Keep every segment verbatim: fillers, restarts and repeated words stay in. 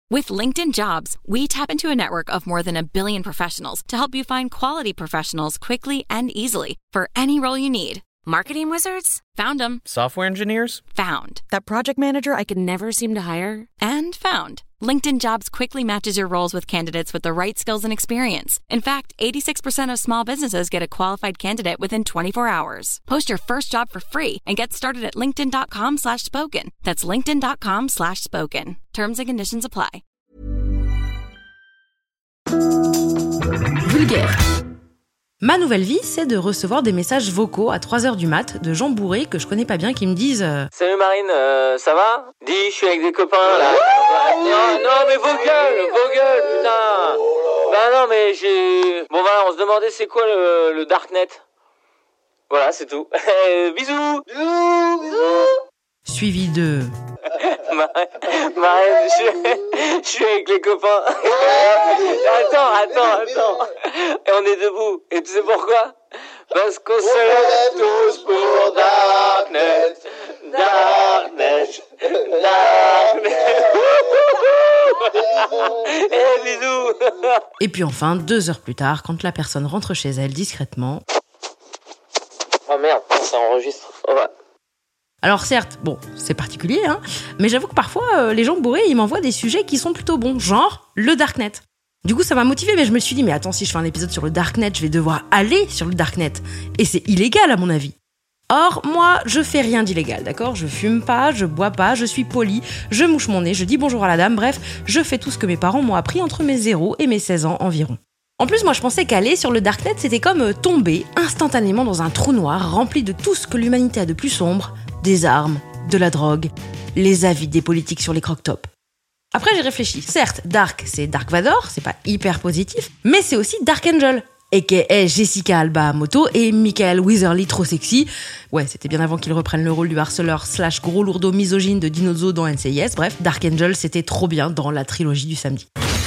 With LinkedIn Jobs, we tap into a network of more than a billion professionals to help you find quality professionals quickly and easily for any role you need. Marketing wizards? Found them. Software engineers? Found. That project manager I could never seem to hire? And found. LinkedIn Jobs quickly matches your roles with candidates with the right skills and experience. In fact, eighty-six percent of small businesses get a qualified candidate within twenty-four hours. Post your first job for free and get started at linkedin.com slash spoken. That's linkedin.com slash spoken. Terms and conditions apply. Vulgaire. Ma nouvelle vie, c'est de recevoir des messages vocaux à trois heures du mat de gens bourrés que je connais pas bien qui me disent euh... « Salut Marine, euh, ça va ? Dis, je suis avec des copains là. » Non, non mais vos gueules, vos gueules, putain. Bah non mais j'ai... Bon voilà, on se demandait c'est quoi le, le Darknet. Voilà, c'est tout. Bisous. Bisous, bisous. Suivi de... Marine, Marine je, suis, je suis avec les copains. Attends, attends, attends. Et on est debout. Et tu sais pourquoi ? Parce qu'on se lève tous pour Darknet. Darknet. Darknet. Eh, bisous. Et puis enfin, deux heures plus tard, quand la personne rentre chez elle discrètement... Oh merde, ça enregistre. Oh, ouais. Alors certes, bon, c'est particulier, hein, mais j'avoue que parfois, euh, les gens bourrés, ils m'envoient des sujets qui sont plutôt bons, genre le Darknet. Du coup, ça m'a motivée, mais je me suis dit, mais attends, si je fais un épisode sur le Darknet, je vais devoir aller sur le Darknet. Et c'est illégal, à mon avis. Or, moi, je fais rien d'illégal, d'accord ? Je fume pas, je bois pas, je suis poli, je mouche mon nez, je dis bonjour à la dame, bref, je fais tout ce que mes parents m'ont appris entre mes zéro et mes seize ans environ. En plus, moi, je pensais qu'aller sur le Darknet, c'était comme tomber instantanément dans un trou noir rempli de tout ce que l'humanité a de plus sombre, des armes, de la drogue, les avis des politiques sur les croque-tops. Après, j'ai réfléchi. Certes, Dark, c'est Dark Vador, c'est pas hyper positif, mais c'est aussi Dark Angel, aka Jessica Alba à moto et Michael Weatherly trop sexy. Ouais, c'était bien avant qu'il reprenne le rôle du harceleur slash gros lourdeau misogyne de Dinozo dans N C I S. Bref, Dark Angel, c'était trop bien dans la trilogie du samedi.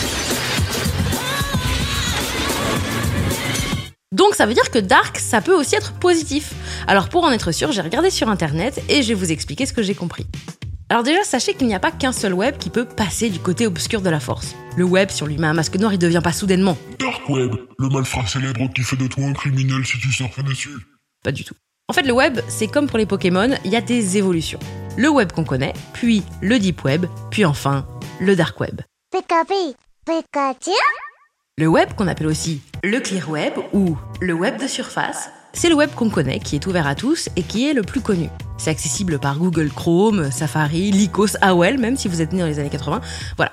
Donc ça veut dire que Dark, ça peut aussi être positif. Alors pour en être sûr, j'ai regardé sur internet et je vais vous expliquer ce que j'ai compris. Alors déjà, sachez qu'il n'y a pas qu'un seul web qui peut passer du côté obscur de la force. Le web, si on lui met un masque noir, il devient pas soudainement Dark Web, le malfrat célèbre qui fait de toi un criminel si tu surfes dessus. Pas du tout. En fait, le web, c'est comme pour les Pokémon, il y a des évolutions. Le web qu'on connaît, puis le deep web, puis enfin, le dark web. Pikachu, Pikachu. Le web, qu'on appelle aussi le clear web ou le web de surface, c'est le web qu'on connaît, qui est ouvert à tous et qui est le plus connu. C'est accessible par Google Chrome, Safari, Lycos, A O L, même si vous êtes né dans les années quatre-vingts. Voilà.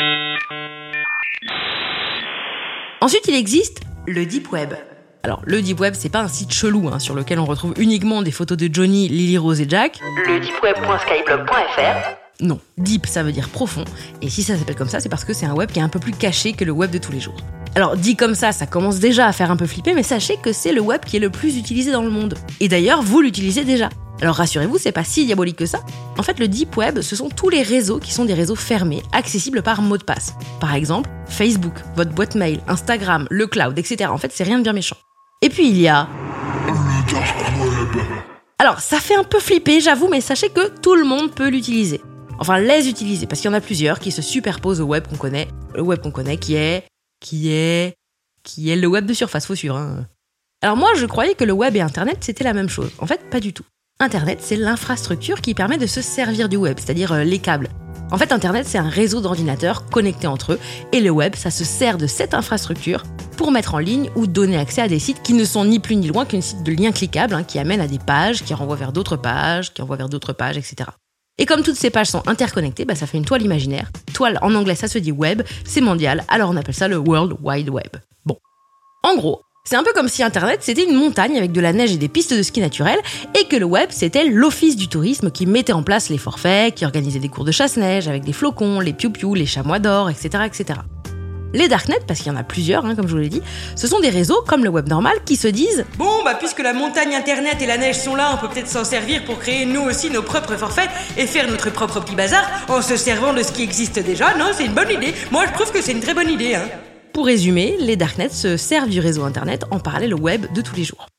Ensuite, il existe le deep web. Alors, le deep web, c'est pas un site chelou hein, sur lequel on retrouve uniquement des photos de Johnny, Lily Rose et Jack. Le deepweb point skyblog point f r. Non, deep, ça veut dire profond. Et si ça s'appelle comme ça, c'est parce que c'est un web qui est un peu plus caché que le web de tous les jours. Alors, dit comme ça, ça commence déjà à faire un peu flipper, mais sachez que c'est le web qui est le plus utilisé dans le monde. Et d'ailleurs, vous l'utilisez déjà. Alors rassurez-vous, c'est pas si diabolique que ça. En fait, le deep web, ce sont tous les réseaux qui sont des réseaux fermés, accessibles par mot de passe. Par exemple, Facebook, votre boîte mail, Instagram, le cloud, et cetera. En fait, c'est rien de bien méchant. Et puis il y a... le dark web. Alors, ça fait un peu flipper, j'avoue, mais sachez que tout le monde peut l'utiliser. Enfin, les utiliser, parce qu'il y en a plusieurs qui se superposent au web qu'on connaît. Le web qu'on connaît qui est... qui est... qui est le web de surface, faut suivre. Hein. Alors moi, je croyais que le web et Internet, c'était la même chose. En fait, pas du tout. Internet, c'est l'infrastructure qui permet de se servir du web, c'est-à-dire euh, les câbles. En fait, Internet, c'est un réseau d'ordinateurs connectés entre eux, et le web, ça se sert de cette infrastructure pour mettre en ligne ou donner accès à des sites qui ne sont ni plus ni loin qu'une site de liens cliquables, hein, qui amènent à des pages, qui renvoient vers d'autres pages, qui envoient vers d'autres pages, et cetera. Et comme toutes ces pages sont interconnectées, bah, ça fait une toile imaginaire. Toile, en anglais, ça se dit web, c'est mondial, alors on appelle ça le World Wide Web. Bon. En gros, c'est un peu comme si Internet, c'était une montagne avec de la neige et des pistes de ski naturelles, et que le web, c'était l'office du tourisme qui mettait en place les forfaits, qui organisait des cours de chasse-neige avec des flocons, les piou-piou, les chamois d'or, et cetera, et cetera. Les darknets, parce qu'il y en a plusieurs, hein, comme je vous l'ai dit, ce sont des réseaux, comme le web normal, qui se disent « Bon, bah puisque la montagne Internet et la neige sont là, on peut peut-être s'en servir pour créer nous aussi nos propres forfaits et faire notre propre petit bazar en se servant de ce qui existe déjà. Non, c'est une bonne idée. Moi, je trouve que c'est une très bonne idée. Hein. » Pour résumer, les darknets se servent du réseau Internet en parallèle au web de tous les jours.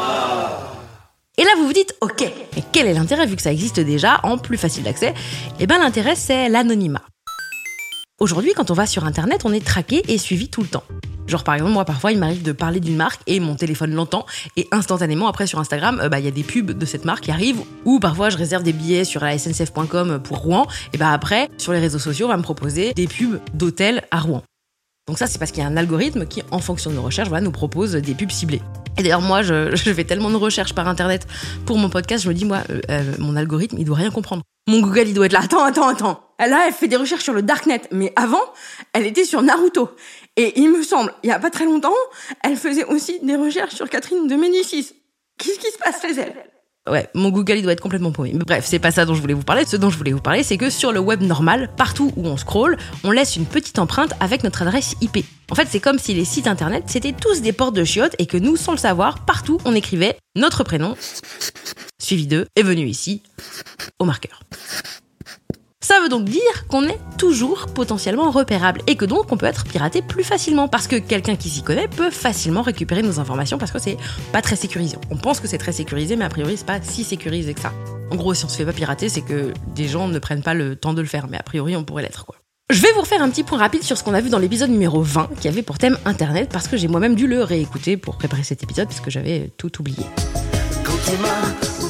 Et là, vous vous dites « Ok, mais quel est l'intérêt vu que ça existe déjà, en plus facile d'accès ?» Eh ben l'intérêt, c'est l'anonymat. Aujourd'hui, quand on va sur Internet, on est traqué et suivi tout le temps. Genre par exemple, moi parfois il m'arrive de parler d'une marque et mon téléphone l'entend et instantanément après sur Instagram, euh, bah, y a des pubs de cette marque qui arrivent, ou parfois je réserve des billets sur la S N C F point com pour Rouen, et bah après sur les réseaux sociaux on va me proposer des pubs d'hôtels à Rouen. Donc ça c'est parce qu'il y a un algorithme qui en fonction de nos recherches voilà, nous propose des pubs ciblées. Et d'ailleurs moi je, je fais tellement de recherches par Internet pour mon podcast, je me dis moi euh, euh, mon algorithme il doit rien comprendre. Mon Google il doit être là, attends, attends, attends. Là elle fait des recherches sur le Darknet, mais avant elle était sur Naruto. Et il me semble, il y a pas très longtemps, elle faisait aussi des recherches sur Catherine de Médicis. Qu'est-ce qui se passe chez elle ? Ouais, mon Google il doit être complètement paumé. Bref, c'est pas ça dont je voulais vous parler. Ce dont je voulais vous parler, c'est que sur le web normal, partout où on scrolle, on laisse une petite empreinte avec notre adresse I P. En fait, c'est comme si les sites internet, c'était tous des portes de chiottes et que nous, sans le savoir, partout, on écrivait notre prénom, suivi de, est venu ici, au marqueur. Ça veut donc dire qu'on est toujours potentiellement repérable et que donc on peut être piraté plus facilement parce que quelqu'un qui s'y connaît peut facilement récupérer nos informations parce que c'est pas très sécurisé. On pense que c'est très sécurisé mais a priori c'est pas si sécurisé que ça. En gros, si on se fait pas pirater, c'est que des gens ne prennent pas le temps de le faire mais a priori on pourrait l'être quoi. Je vais vous refaire un petit point rapide sur ce qu'on a vu dans l'épisode numéro vingt qui avait pour thème Internet parce que j'ai moi-même dû le réécouter pour préparer cet épisode parce que j'avais tout oublié. Quand tu m'as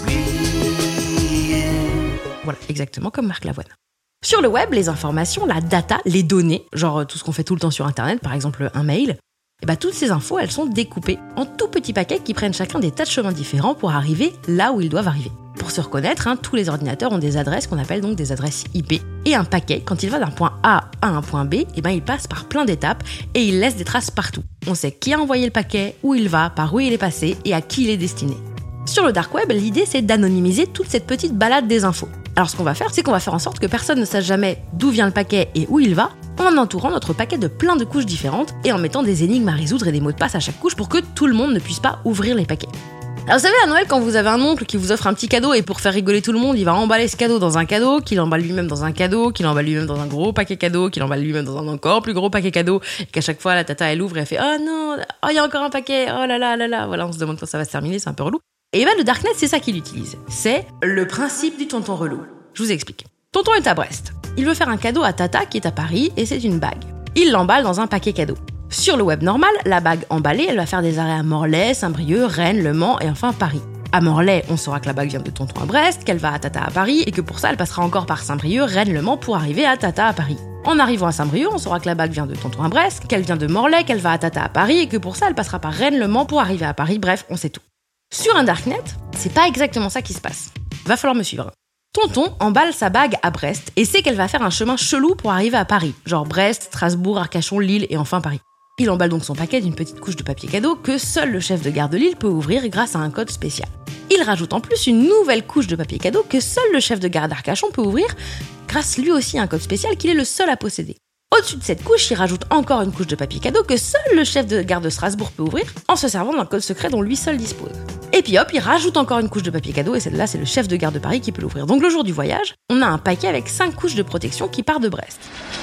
oublié. Voilà, exactement comme Marc Lavoine. Sur le web, les informations, la data, les données, genre tout ce qu'on fait tout le temps sur Internet, par exemple un mail, et bah toutes ces infos, elles sont découpées en tout petits paquets qui prennent chacun des tas de chemins différents pour arriver là où ils doivent arriver. Pour se reconnaître, hein, tous les ordinateurs ont des adresses qu'on appelle donc des adresses I P. Et un paquet, quand il va d'un point A à un point B, et ben il passe par plein d'étapes et il laisse des traces partout. On sait qui a envoyé le paquet, où il va, par où il est passé et à qui il est destiné. Sur le dark web, l'idée c'est d'anonymiser toute cette petite balade des infos. Alors ce qu'on va faire, c'est qu'on va faire en sorte que personne ne sache jamais d'où vient le paquet et où il va, en entourant notre paquet de plein de couches différentes et en mettant des énigmes à résoudre et des mots de passe à chaque couche pour que tout le monde ne puisse pas ouvrir les paquets. Alors vous savez, à Noël, quand vous avez un oncle qui vous offre un petit cadeau et pour faire rigoler tout le monde, il va emballer ce cadeau dans un cadeau, qu'il emballe lui-même dans un cadeau, qu'il emballe lui-même dans un gros paquet cadeau, qu'il emballe lui-même dans un encore plus gros paquet cadeau, et qu'à chaque fois la tata elle ouvre et elle fait « Oh non, oh il y a encore un paquet, oh là là là là », voilà, on se demande quand ça va se terminer, c'est un peu relou. Et ben le Darknet, c'est ça qu'il utilise. C'est le principe du tonton relou. Je vous explique. Tonton est à Brest. Il veut faire un cadeau à Tata qui est à Paris et c'est une bague. Il l'emballe dans un paquet cadeau. Sur le web normal, la bague emballée, elle va faire des arrêts à Morlaix, Saint-Brieuc, Rennes, Le Mans et enfin Paris. À Morlaix, on saura que la bague vient de Tonton à Brest, qu'elle va à Tata à Paris et que pour ça, elle passera encore par Saint-Brieuc, Rennes, Le Mans pour arriver à Tata à Paris. En arrivant à Saint-Brieuc, on saura que la bague vient de Tonton à Brest, qu'elle vient de Morlaix, qu'elle va à Tata à Paris et que pour ça, elle passera par Rennes, Le Mans pour arriver à Paris. Bref, on sait tout. Sur un Darknet, c'est pas exactement ça qui se passe. Va falloir me suivre. Tonton emballe sa bague à Brest et sait qu'elle va faire un chemin chelou pour arriver à Paris, genre Brest, Strasbourg, Arcachon, Lille et enfin Paris. Il emballe donc son paquet d'une petite couche de papier cadeau que seul le chef de gare de Lille peut ouvrir grâce à un code spécial. Il rajoute en plus une nouvelle couche de papier cadeau que seul le chef de gare d'Arcachon peut ouvrir grâce lui aussi à un code spécial qu'il est le seul à posséder. Au-dessus de cette couche, il rajoute encore une couche de papier cadeau que seul le chef de gare de Strasbourg peut ouvrir en se servant d'un code secret dont lui seul dispose. Et puis hop, il rajoute encore une couche de papier cadeau et celle-là, c'est le chef de gare de Paris qui peut l'ouvrir. Donc le jour du voyage, on a un paquet avec cinq couches de protection qui part de Brest.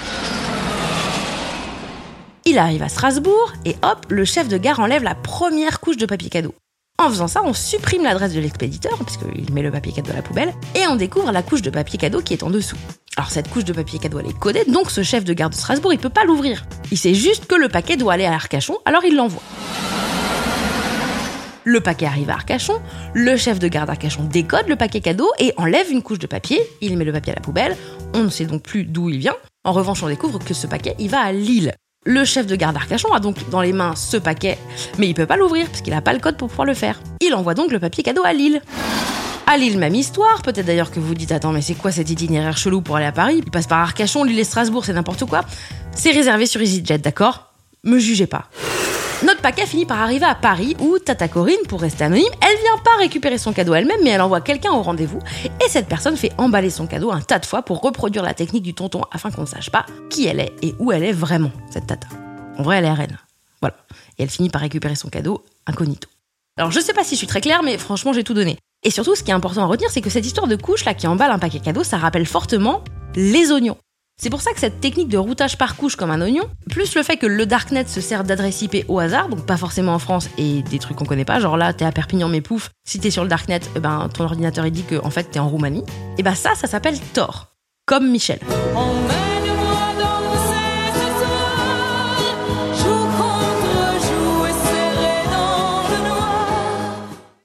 Il arrive à Strasbourg et hop, le chef de gare enlève la première couche de papier cadeau. En faisant ça, on supprime l'adresse de l'expéditeur, puisqu'il met le papier cadeau à la poubelle, et on découvre la couche de papier cadeau qui est en dessous. Alors cette couche de papier cadeau, elle est codée, donc ce chef de gare de Strasbourg, il peut pas l'ouvrir. Il sait juste que le paquet doit aller à Arcachon, alors il l'envoie. Le paquet arrive à Arcachon, le chef de gare d'Arcachon décode le paquet cadeau et enlève une couche de papier, il met le papier à la poubelle, on ne sait donc plus d'où il vient. En revanche, on découvre que ce paquet, il va à Lille. Le chef de gare d'Arcachon a donc dans les mains ce paquet, mais il peut pas l'ouvrir parce qu'il a pas le code pour pouvoir le faire. Il envoie donc le papier cadeau à Lille. À Lille, même histoire, peut-être d'ailleurs que vous dites « Attends, mais c'est quoi cet itinéraire chelou pour aller à Paris ? Il passe par Arcachon, Lille et Strasbourg, c'est n'importe quoi. » C'est réservé sur EasyJet, d'accord ? Me jugez pas. Notre paquet finit par arriver à Paris où Tata Corinne, pour rester anonyme, elle vient pas récupérer son cadeau elle-même, mais elle envoie quelqu'un au rendez-vous et cette personne fait emballer son cadeau un tas de fois pour reproduire la technique du tonton afin qu'on ne sache pas qui elle est et où elle est vraiment, cette Tata. En vrai, elle est à Rennes. Voilà. Et elle finit par récupérer son cadeau incognito. Alors, je sais pas si je suis très claire, mais franchement, j'ai tout donné. Et surtout, ce qui est important à retenir, c'est que cette histoire de couche là qui emballe un paquet cadeau, ça rappelle fortement les oignons. C'est pour ça que cette technique de routage par couche comme un oignon, plus le fait que le Darknet se sert d'adresse I P au hasard, donc pas forcément en France et des trucs qu'on connaît pas, genre là t'es à Perpignan mais pouf, si t'es sur le Darknet, eh ben, ton ordinateur il dit que en fait t'es en Roumanie, et ben ça, ça s'appelle Tor, comme Michel. Emmène-moi dans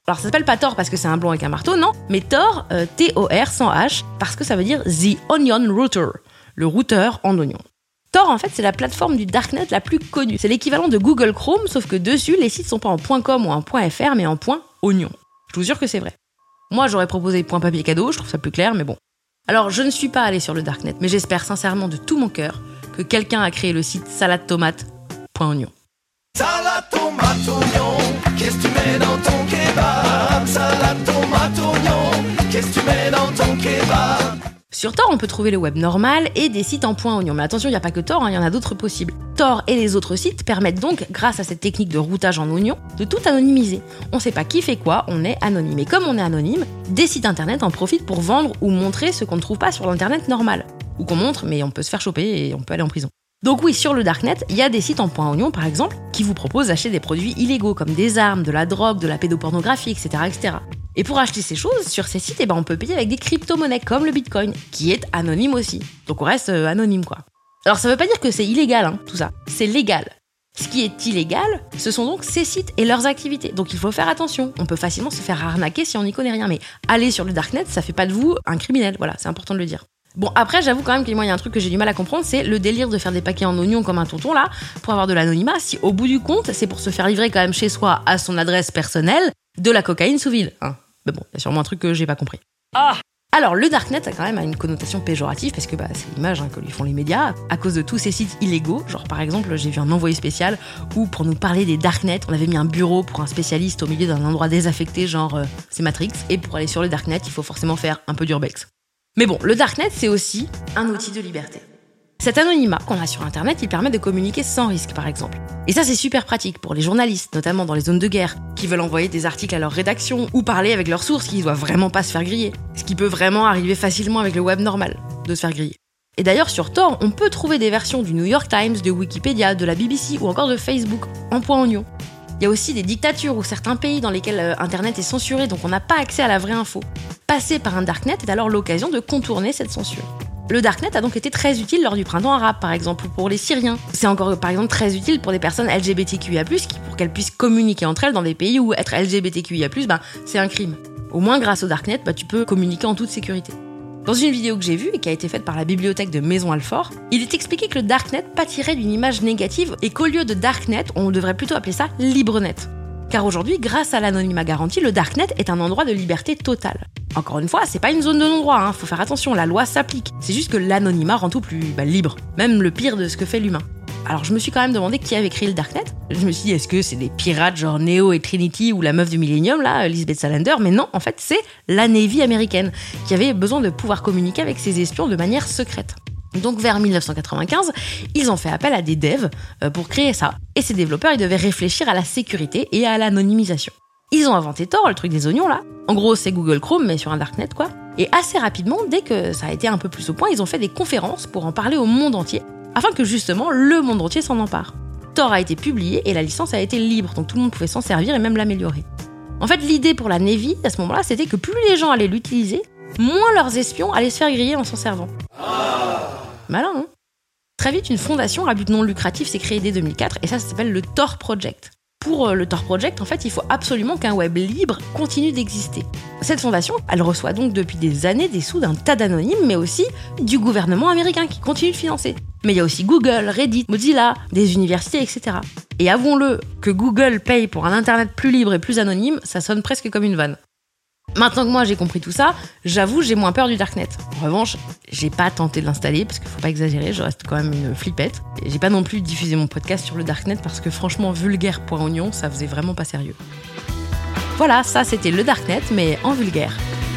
Alors ça s'appelle pas Tor parce que c'est un blond avec un marteau, non, mais Tor, euh, T O R sans H, parce que ça veut dire The Onion Router, le routeur en oignon. Tor, en fait, c'est la plateforme du darknet la plus connue. C'est l'équivalent de Google Chrome, sauf que dessus, les sites sont pas en .com ou en .fr, mais en .oignon. Je vous jure que c'est vrai. Moi, j'aurais proposé .papier cadeau, je trouve ça plus clair, mais bon. Alors, je ne suis pas allée sur le darknet, mais j'espère sincèrement de tout mon cœur que quelqu'un a créé le site salade tomate point oignon. Salade tomate oignon, qu'est-ce que tu mets dans ton kebab? Salade tomate oignon, qu'est-ce que tu mets dans ton kebab? Sur Tor, on peut trouver le web normal et des sites en .oignon. Mais attention, il n'y a pas que Tor, il hein, y en a d'autres possibles. Tor et les autres sites permettent donc, grâce à cette technique de routage en oignon, de tout anonymiser. On ne sait pas qui fait quoi, on est anonyme. Et comme on est anonyme, des sites internet en profitent pour vendre ou montrer ce qu'on ne trouve pas sur l'internet normal. Ou qu'on montre, mais on peut se faire choper et on peut aller en prison. Donc oui, sur le darknet, il y a des sites en .oignon, par exemple, qui vous proposent d'acheter des produits illégaux, comme des armes, de la drogue, de la pédopornographie, et cetera, et cetera. Et pour acheter ces choses, sur ces sites, eh ben, on peut payer avec des crypto-monnaies, comme le Bitcoin, qui est anonyme aussi. Donc on reste euh, anonyme, quoi. Alors ça veut pas dire que c'est illégal, hein, tout ça. C'est légal. Ce qui est illégal, ce sont donc ces sites et leurs activités. Donc il faut faire attention. On peut facilement se faire arnaquer si on n'y connaît rien. Mais aller sur le darknet, ça fait pas de vous un criminel. Voilà, c'est important de le dire. Bon, après, j'avoue quand même qu'il y a un truc que j'ai du mal à comprendre, c'est le délire de faire des paquets en oignon comme un tonton, là, pour avoir de l'anonymat, si au bout du compte, c'est pour se faire livrer quand même chez soi, à son adresse personnelle, de la cocaïne sous vide. Hein. Mais bon, il y a sûrement un truc que j'ai pas compris. Ah Alors, le darknet a quand même une connotation péjorative, parce que bah, c'est l'image hein, que lui font les médias, à cause de tous ces sites illégaux. Genre, par exemple, j'ai vu un envoyé spécial où, pour nous parler des darknets, on avait mis un bureau pour un spécialiste au milieu d'un endroit désaffecté, genre, euh, c'est Matrix, et pour aller sur le darknet, il faut forcément faire un peu d'urbex. Mais bon, le darknet, c'est aussi un outil de liberté. Cet anonymat qu'on a sur Internet, il permet de communiquer sans risque, par exemple. Et ça, c'est super pratique pour les journalistes, notamment dans les zones de guerre, qui veulent envoyer des articles à leur rédaction ou parler avec leurs sources qui ne doivent vraiment pas se faire griller. Ce qui peut vraiment arriver facilement avec le web normal, de se faire griller. Et d'ailleurs, sur Tor, on peut trouver des versions du New York Times, de Wikipédia, de la B B C ou encore de Facebook, en .oignon. Il y a aussi des dictatures ou certains pays dans lesquels euh, Internet est censuré, donc on n'a pas accès à la vraie info. Passer par un darknet est alors l'occasion de contourner cette censure. Le darknet a donc été très utile lors du printemps arabe, par exemple, ou pour les Syriens. C'est encore, par exemple, très utile pour des personnes L G B T Q I A plus, pour qu'elles puissent communiquer entre elles dans des pays où être L G B T Q I A plus, ben, c'est un crime. Au moins, grâce au darknet, ben, tu peux communiquer en toute sécurité. Dans une vidéo que j'ai vue et qui a été faite par la bibliothèque de Maison Alfort, il est expliqué que le darknet pâtirait d'une image négative et qu'au lieu de darknet, on devrait plutôt appeler ça librenet. Car aujourd'hui, grâce à l'anonymat garanti, le darknet est un endroit de liberté totale. Encore une fois, c'est pas une zone de non-droit, hein, faut faire attention, la loi s'applique. C'est juste que l'anonymat rend tout plus bah, libre, même le pire de ce que fait l'humain. Alors je me suis quand même demandé qui avait créé le darknet. Je me suis dit, est-ce que c'est des pirates genre Neo et Trinity ou la meuf du Millennium, là, Lisbeth Salander? Mais non, en fait, c'est la Navy américaine qui avait besoin de pouvoir communiquer avec ses espions de manière secrète. Donc vers dix-neuf cent quatre-vingt-quinze, ils ont fait appel à des devs pour créer ça. Et ces développeurs, ils devaient réfléchir à la sécurité et à l'anonymisation. Ils ont inventé Tor, le truc des oignons là. En gros, c'est Google Chrome, mais sur un darknet quoi. Et assez rapidement, dès que ça a été un peu plus au point, ils ont fait des conférences pour en parler au monde entier, afin que justement le monde entier s'en empare. Tor a été publié et la licence a été libre, donc tout le monde pouvait s'en servir et même l'améliorer. En fait, l'idée pour la Navy, à ce moment-là, c'était que plus les gens allaient l'utiliser, moins leurs espions allaient se faire griller en s'en servant. Malin, hein? Très vite, une fondation à but non lucratif s'est créée dès deux mille quatre et ça, ça s'appelle le Tor Project. Pour le Tor Project, en fait, il faut absolument qu'un web libre continue d'exister. Cette fondation, elle reçoit donc depuis des années des sous d'un tas d'anonymes, mais aussi du gouvernement américain qui continue de financer. Mais il y a aussi Google, Reddit, Mozilla, des universités, et cetera. Et avouons-le, que Google paye pour un Internet plus libre et plus anonyme, ça sonne presque comme une vanne. Maintenant que moi j'ai compris tout ça, j'avoue j'ai moins peur du darknet. En revanche, j'ai pas tenté de l'installer parce qu'il faut pas exagérer, je reste quand même une flippette. Et j'ai pas non plus diffusé mon podcast sur le darknet parce que franchement vulgaire point oignon, ça faisait vraiment pas sérieux. Voilà, ça c'était le darknet mais en vulgaire.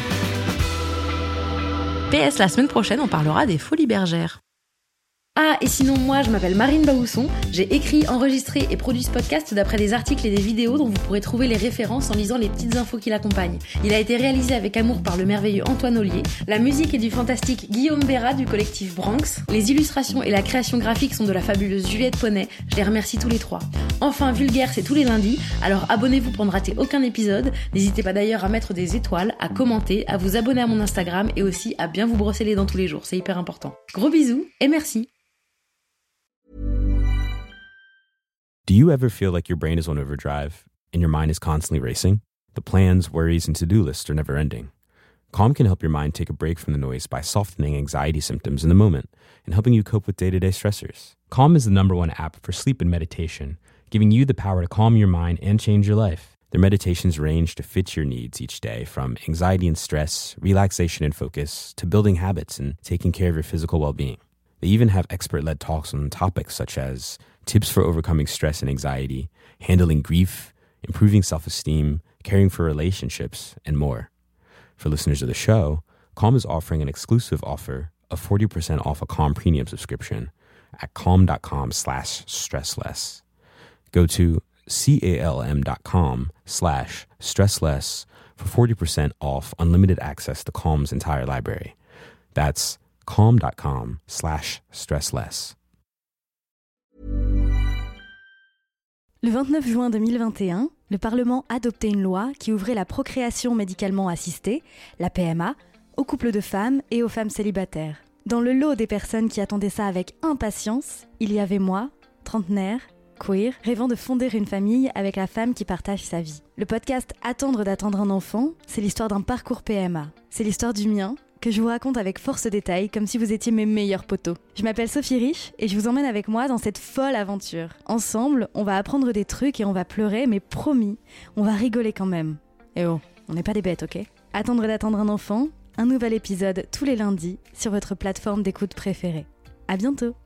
P S, la semaine prochaine on parlera des folies bergères. Ah, et sinon, moi, je m'appelle Marine Baousson. J'ai écrit, enregistré et produit ce podcast d'après des articles et des vidéos dont vous pourrez trouver les références en lisant les petites infos qui l'accompagnent. Il a été réalisé avec amour par le merveilleux Antoine Ollier. La musique est du fantastique Guillaume Béra du collectif Branx. Les illustrations et la création graphique sont de la fabuleuse Juliette Poney. Je les remercie tous les trois. Enfin, Vulgaire, c'est tous les lundis. Alors abonnez-vous pour ne rater aucun épisode. N'hésitez pas d'ailleurs à mettre des étoiles, à commenter, à vous abonner à mon Instagram et aussi à bien vous brosser les dents tous les jours. C'est hyper important. Gros bisous et merci. Do you ever feel like your brain is on overdrive and your mind is constantly racing? The plans, worries, and to-do lists are never ending. Calm can help your mind take a break from the noise by softening anxiety symptoms in the moment and helping you cope with day-to-day stressors. Calm is the number one app for sleep and meditation, giving you the power to calm your mind and change your life. Their meditations range to fit your needs each day, from anxiety and stress, relaxation and focus, to building habits and taking care of your physical well-being. They even have expert-led talks on topics such as tips for overcoming stress and anxiety, handling grief, improving self-esteem, caring for relationships, and more. For listeners of the show, Calm is offering an exclusive offer of forty percent off a Calm premium subscription at calm.com slash stressless. Go to calm.com slash stressless for forty percent off unlimited access to Calm's entire library. That's calm.com slash stressless. Le vingt-neuf juin deux mille vingt et un, le Parlement adoptait une loi qui ouvrait la procréation médicalement assistée, la P M A, aux couples de femmes et aux femmes célibataires. Dans le lot des personnes qui attendaient ça avec impatience, il y avait moi, trentenaire, queer, rêvant de fonder une famille avec la femme qui partage sa vie. Le podcast Attendre d'attendre un enfant, c'est l'histoire d'un parcours P M A. C'est l'histoire du mien, que je vous raconte avec force détail, comme si vous étiez mes meilleurs potos. Je m'appelle Sophie Rich et je vous emmène avec moi dans cette folle aventure. Ensemble, on va apprendre des trucs et on va pleurer, mais promis, on va rigoler quand même. Et oh, on n'est pas des bêtes, ok ? Attendre d'attendre un enfant, un nouvel épisode tous les lundis sur votre plateforme d'écoute préférée. À bientôt.